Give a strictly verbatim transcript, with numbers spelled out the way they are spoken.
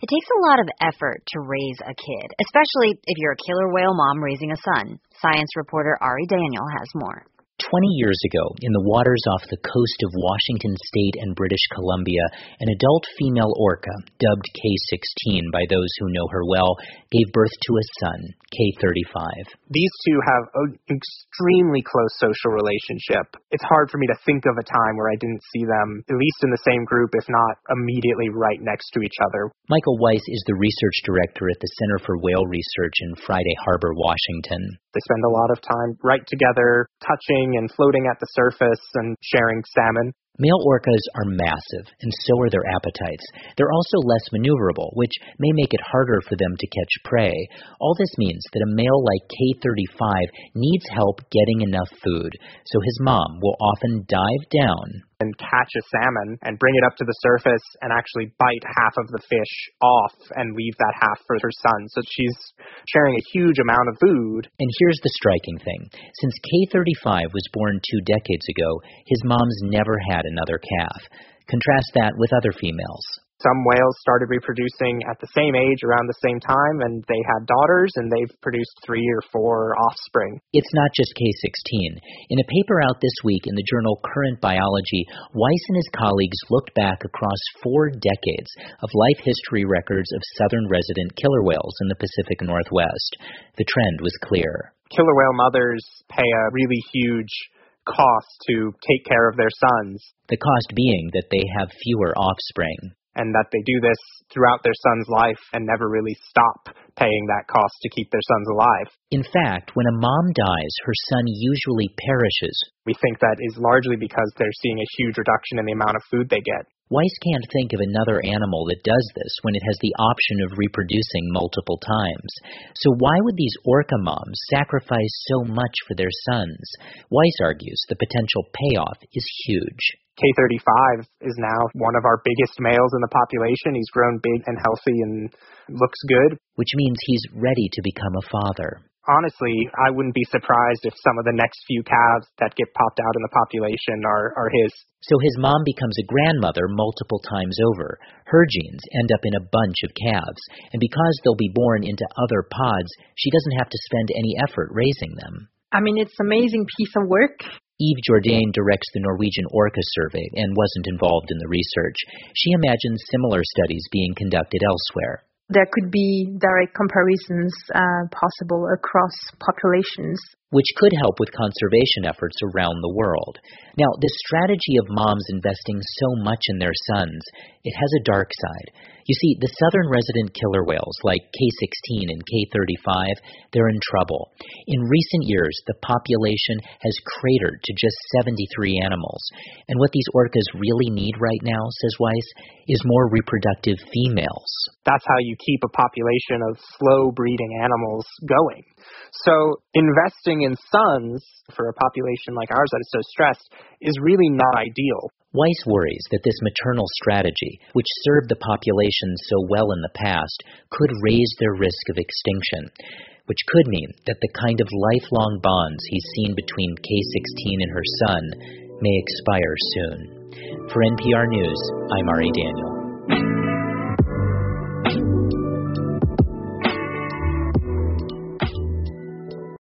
It takes a lot of effort to raise a kid, especially if you're a killer whale mom raising a son. Science reporter Ari Daniel has more. Twenty years ago, in the waters off the coast of Washington State and British Columbia, an adult female orca, dubbed K sixteen by those who know her well, gave birth to a son, K thirty-five. These two have an extremely close social relationship. It's hard for me to think of a time where I didn't see them, at least in the same group, if not immediately right next to each other. Michael Weiss is the research director at the Center for Whale Research in Friday Harbor, Washington. They spend a lot of time right together, touching and floating at the surface and sharing salmon. Male orcas are massive, and so are their appetites. They're also less maneuverable, which may make it harder for them to catch prey. All this means that a male like K thirty-five needs help getting enough food, so his mom will often dive down and catch a salmon and bring it up to the surface and actually bite half of the fish off and leave that half for her son. So she's sharing a huge amount of food. And here's the striking thing. Since K thirty-five was born two decades ago, his mom's never had another calf. Contrast that with other females. Some whales started reproducing at the same age around the same time, and they had daughters, and they've produced three or four offspring. It's not just K sixteen. In a paper out this week in the journal Current Biology, Weiss and his colleagues looked back across four decades of life history records of southern resident killer whales in the Pacific Northwest. The trend was clear. Killer whale mothers pay a really huge cost to take care of their sons. The cost being that they have fewer offspring. And that they do this throughout their son's life and never really stop paying that cost to keep their sons alive. In fact, when a mom dies, her son usually perishes. We think that is largely because they're seeing a huge reduction in the amount of food they get. Weiss can't think of another animal that does this when it has the option of reproducing multiple times. So why would these orca moms sacrifice so much for their sons? Weiss argues the potential payoff is huge. K thirty-five is now one of our biggest males in the population. He's grown big and healthy and looks good. Which means he's ready to become a father. Honestly, I wouldn't be surprised if some of the next few calves that get popped out in the population are, are his. So his mom becomes a grandmother multiple times over. Her genes end up in a bunch of calves, and because they'll be born into other pods, she doesn't have to spend any effort raising them. I mean, it's an amazing piece of work. Eve Jourdain directs the Norwegian Orca Survey and wasn't involved in the research. She imagines similar studies being conducted elsewhere. There could be direct comparisons uh, possible across populations, which could help with conservation efforts around the world. Now, this strategy of moms investing so much in their sons, it has a dark side. You see, the southern resident killer whales like K sixteen and K thirty-five, they're in trouble. In recent years, the population has cratered to just seventy-three animals. And what these orcas really need right now, says Weiss, is more reproductive females. That's how you keep a population of slow-breeding animals going. So investing in sons for a population like ours that is so stressed is really not ideal. Weiss worries that this maternal strategy, which served the population so well in the past, could raise their risk of extinction, which could mean that the kind of lifelong bonds he's seen between K sixteen and her son may expire soon. For N P R News, I'm Ari Daniel.